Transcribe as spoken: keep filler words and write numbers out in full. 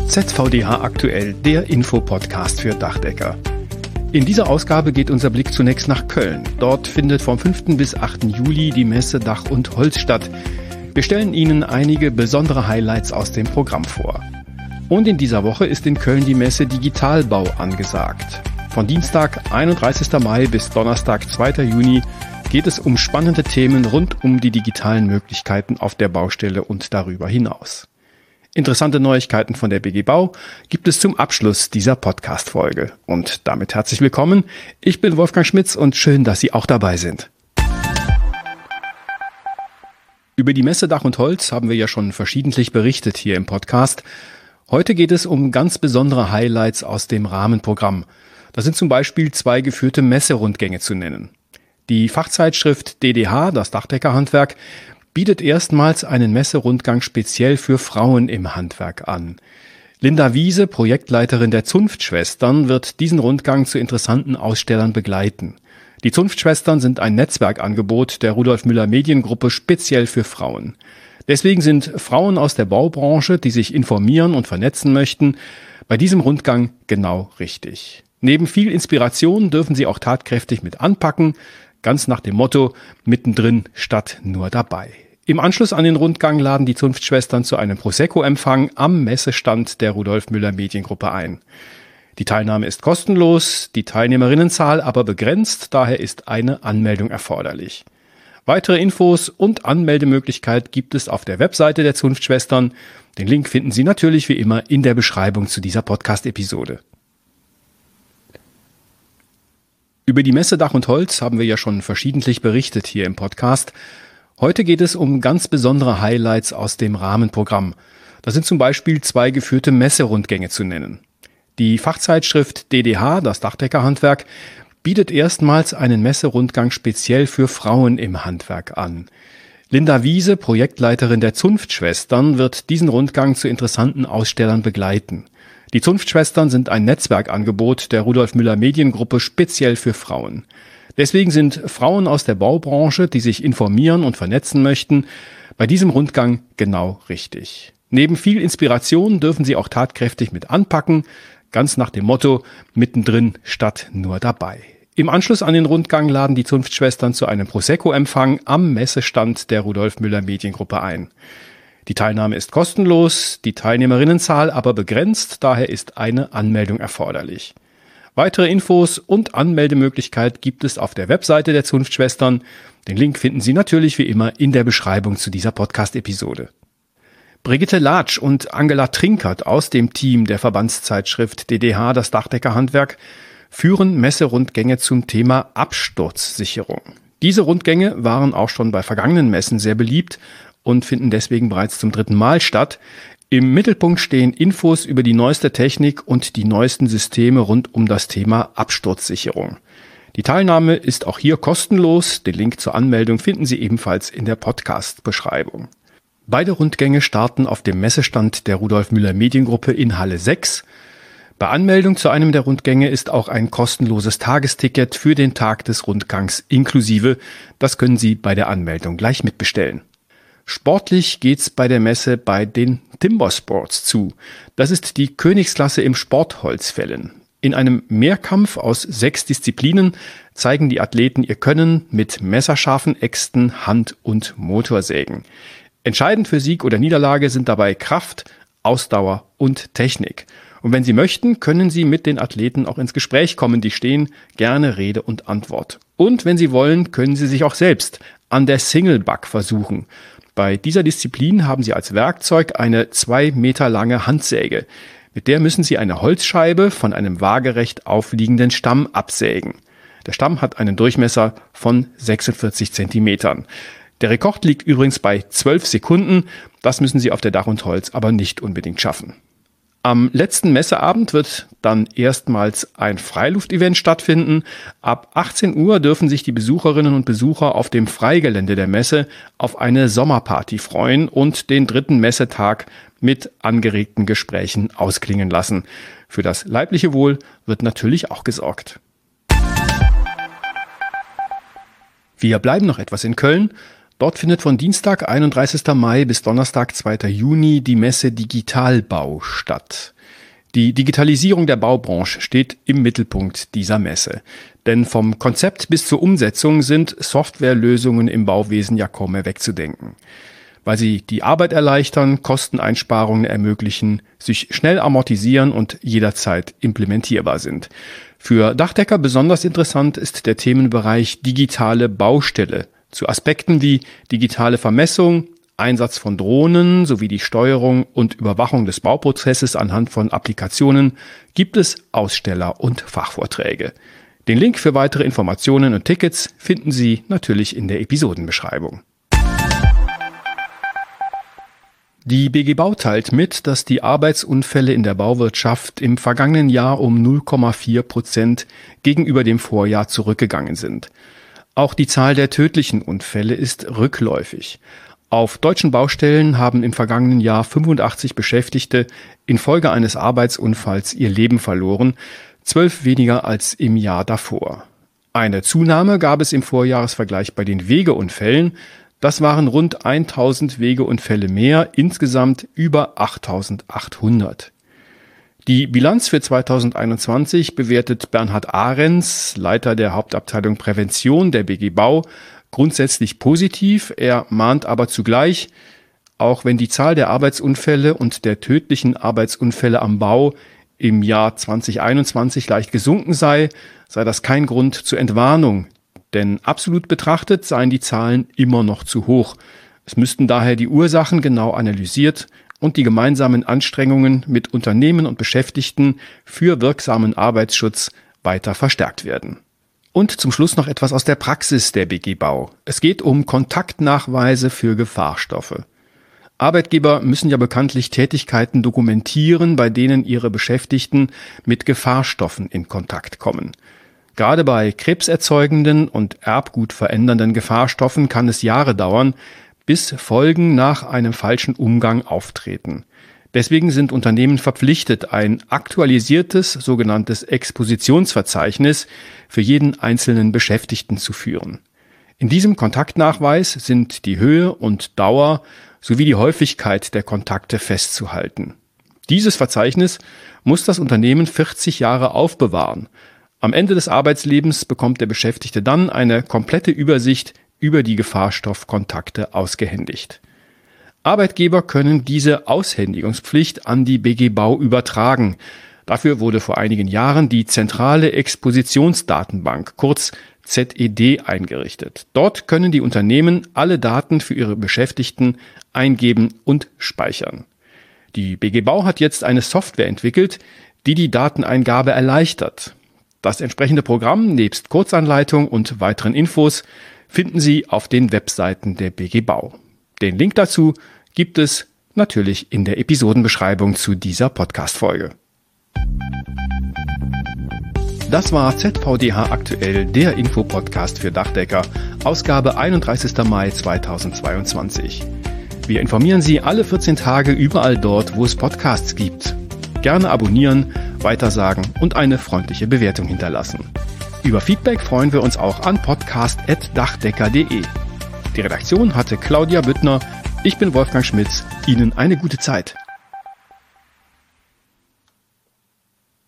Z V D H aktuell, der Infopodcast für Dachdecker. In dieser Ausgabe geht unser Blick zunächst nach Köln. Dort findet vom fünften bis achten Juli die Messe Dach und Holz statt. Wir stellen Ihnen einige besondere Highlights aus dem Programm vor. Und in dieser Woche ist in Köln die Messe Digitalbau angesagt. Von Dienstag, einunddreißigsten Mai bis Donnerstag, zweiten Juni geht es um spannende Themen rund um die digitalen Möglichkeiten auf der Baustelle und darüber hinaus. Interessante Neuigkeiten von der B G Bau gibt es zum Abschluss dieser Podcast-Folge. Und damit herzlich willkommen. Ich bin Wolfgang Schmitz und schön, dass Sie auch dabei sind. Über die Messe Dach und Holz haben wir ja schon verschiedentlich berichtet hier im Podcast. Heute geht es um ganz besondere Highlights aus dem Rahmenprogramm. Da sind zum Beispiel zwei geführte Messerundgänge zu nennen. Die Fachzeitschrift D D H, das Dachdeckerhandwerk, bietet erstmals einen Messerundgang speziell für Frauen im Handwerk an. Linda Wiese, Projektleiterin der Zunftschwestern, wird diesen Rundgang zu interessanten Ausstellern begleiten. Die Zunftschwestern sind ein Netzwerkangebot der Rudolf Müller Mediengruppe speziell für Frauen. Deswegen sind Frauen aus der Baubranche, die sich informieren und vernetzen möchten, bei diesem Rundgang genau richtig. Neben viel Inspiration dürfen sie auch tatkräftig mit anpacken, ganz nach dem Motto, mittendrin statt nur dabei. Im Anschluss an den Rundgang laden die Zunftschwestern zu einem Prosecco-Empfang am Messestand der Rudolf Müller Mediengruppe ein. Die Teilnahme ist kostenlos, die Teilnehmerinnenzahl aber begrenzt, daher ist eine Anmeldung erforderlich. Weitere Infos und Anmeldemöglichkeit gibt es auf der Webseite der Zunftschwestern. Den Link finden Sie natürlich wie immer in der Beschreibung zu dieser Podcast-Episode. Über die Messe Dach und Holz haben wir ja schon verschiedentlich berichtet hier im Podcast. Heute geht es um ganz besondere Highlights aus dem Rahmenprogramm. Da sind zum Beispiel zwei geführte Messerundgänge zu nennen. Die Fachzeitschrift D D H, das Dachdeckerhandwerk, bietet erstmals einen Messerundgang speziell für Frauen im Handwerk an. Linda Wiese, Projektleiterin der Zunftschwestern, wird diesen Rundgang zu interessanten Ausstellern begleiten. Die Zunftschwestern sind ein Netzwerkangebot der Rudolf Müller Mediengruppe speziell für Frauen. Deswegen sind Frauen aus der Baubranche, die sich informieren und vernetzen möchten, bei diesem Rundgang genau richtig. Neben viel Inspiration dürfen sie auch tatkräftig mit anpacken, ganz nach dem Motto, mittendrin statt nur dabei. Im Anschluss an den Rundgang laden die Zunftschwestern zu einem Prosecco-Empfang am Messestand der Rudolf Müller Mediengruppe ein. Die Teilnahme ist kostenlos, die Teilnehmerinnenzahl aber begrenzt, daher ist eine Anmeldung erforderlich. Weitere Infos und Anmeldemöglichkeit gibt es auf der Webseite der Zunftschwestern. Den Link finden Sie natürlich wie immer in der Beschreibung zu dieser Podcast-Episode. Brigitte Latsch und Angela Trinkert aus dem Team der Verbandszeitschrift D D H, das Dachdeckerhandwerk, führen Messerundgänge zum Thema Absturzsicherung. Diese Rundgänge waren auch schon bei vergangenen Messen sehr beliebt und finden deswegen bereits zum dritten Mal statt. Im Mittelpunkt stehen Infos über die neueste Technik und die neuesten Systeme rund um das Thema Absturzsicherung. Die Teilnahme ist auch hier kostenlos. Den Link zur Anmeldung finden Sie ebenfalls in der Podcast-Beschreibung. Beide Rundgänge starten auf dem Messestand der Rudolf Müller Mediengruppe in Halle sechs. Bei Anmeldung zu einem der Rundgänge ist auch ein kostenloses Tagesticket für den Tag des Rundgangs inklusive. Das können Sie bei der Anmeldung gleich mitbestellen. Sportlich geht's bei der Messe bei den Timber Sports zu. Das ist die Königsklasse im Sportholzfällen. In einem Mehrkampf aus sechs Disziplinen zeigen die Athleten ihr Können mit messerscharfen Äxten, Hand- und Motorsägen. Entscheidend für Sieg oder Niederlage sind dabei Kraft, Ausdauer und Technik. Und wenn Sie möchten, können Sie mit den Athleten auch ins Gespräch kommen. Die stehen gerne Rede und Antwort. Und wenn Sie wollen, können Sie sich auch selbst an der Singlebuck versuchen. Bei dieser Disziplin haben Sie als Werkzeug eine zwei Meter lange Handsäge. Mit der müssen Sie eine Holzscheibe von einem waagerecht aufliegenden Stamm absägen. Der Stamm hat einen Durchmesser von sechsundvierzig Zentimetern. Der Rekord liegt übrigens bei zwölf Sekunden. Das müssen Sie auf der Dach und Holz aber nicht unbedingt schaffen. Am letzten Messeabend wird dann erstmals ein Freiluftevent stattfinden. Ab achtzehn Uhr dürfen sich die Besucherinnen und Besucher auf dem Freigelände der Messe auf eine Sommerparty freuen und den dritten Messetag mit angeregten Gesprächen ausklingen lassen. Für das leibliche Wohl wird natürlich auch gesorgt. Wir bleiben noch etwas in Köln. Dort findet von Dienstag, einunddreißigsten Mai bis Donnerstag, zweiten Juni die Messe Digitalbau statt. Die Digitalisierung der Baubranche steht im Mittelpunkt dieser Messe. Denn vom Konzept bis zur Umsetzung sind Softwarelösungen im Bauwesen ja kaum mehr wegzudenken. Weil sie die Arbeit erleichtern, Kosteneinsparungen ermöglichen, sich schnell amortisieren und jederzeit implementierbar sind. Für Dachdecker besonders interessant ist der Themenbereich digitale Baustelle. Zu Aspekten wie digitale Vermessung, Einsatz von Drohnen sowie die Steuerung und Überwachung des Bauprozesses anhand von Applikationen gibt es Aussteller und Fachvorträge. Den Link für weitere Informationen und Tickets finden Sie natürlich in der Episodenbeschreibung. Die B G Bau teilt mit, dass die Arbeitsunfälle in der Bauwirtschaft im vergangenen Jahr um null Komma vier Prozent gegenüber dem Vorjahr zurückgegangen sind. Auch die Zahl der tödlichen Unfälle ist rückläufig. Auf deutschen Baustellen haben im vergangenen Jahr fünfundachtzig Beschäftigte infolge eines Arbeitsunfalls ihr Leben verloren, zwölf weniger als im Jahr davor. Eine Zunahme gab es im Vorjahresvergleich bei den Wegeunfällen. Das waren rund tausend Wegeunfälle mehr, insgesamt über achttausendachthundert. Die Bilanz für zweitausendeinundzwanzig bewertet Bernhard Ahrens, Leiter der Hauptabteilung Prävention der B G Bau, grundsätzlich positiv. Er mahnt aber zugleich, auch wenn die Zahl der Arbeitsunfälle und der tödlichen Arbeitsunfälle am Bau im Jahr zweitausendeinundzwanzig leicht gesunken sei, sei das kein Grund zur Entwarnung. Denn absolut betrachtet seien die Zahlen immer noch zu hoch. Es müssten daher die Ursachen genau analysiert und die gemeinsamen Anstrengungen mit Unternehmen und Beschäftigten für wirksamen Arbeitsschutz weiter verstärkt werden. Und zum Schluss noch etwas aus der Praxis der B G Bau. Es geht um Kontaktnachweise für Gefahrstoffe. Arbeitgeber müssen ja bekanntlich Tätigkeiten dokumentieren, bei denen ihre Beschäftigten mit Gefahrstoffen in Kontakt kommen. Gerade bei krebserzeugenden und erbgutverändernden Gefahrstoffen kann es Jahre dauern, bis Folgen nach einem falschen Umgang auftreten. Deswegen sind Unternehmen verpflichtet, ein aktualisiertes, sogenanntes Expositionsverzeichnis für jeden einzelnen Beschäftigten zu führen. In diesem Kontaktnachweis sind die Höhe und Dauer sowie die Häufigkeit der Kontakte festzuhalten. Dieses Verzeichnis muss das Unternehmen vierzig Jahre aufbewahren. Am Ende des Arbeitslebens bekommt der Beschäftigte dann eine komplette Übersicht über die Gefahrstoffkontakte ausgehändigt. Arbeitgeber können diese Aushändigungspflicht an die B G Bau übertragen. Dafür wurde vor einigen Jahren die zentrale Expositionsdatenbank, kurz Z E D, eingerichtet. Dort können die Unternehmen alle Daten für ihre Beschäftigten eingeben und speichern. Die B G Bau hat jetzt eine Software entwickelt, die die Dateneingabe erleichtert. Das entsprechende Programm nebst Kurzanleitung und weiteren Infos finden Sie auf den Webseiten der B G Bau. Den Link dazu gibt es natürlich in der Episodenbeschreibung zu dieser Podcast-Folge. Das war Z V D H aktuell, der Infopodcast für Dachdecker, Ausgabe einunddreißigsten Mai zweitausendzweiundzwanzig. Wir informieren Sie alle vierzehn Tage überall dort, wo es Podcasts gibt. Gerne abonnieren, weitersagen und eine freundliche Bewertung hinterlassen. Über Feedback freuen wir uns auch an podcast at dachdecker punkt de. Die Redaktion hatte Claudia Büttner. Ich bin Wolfgang Schmitz. Ihnen eine gute Zeit.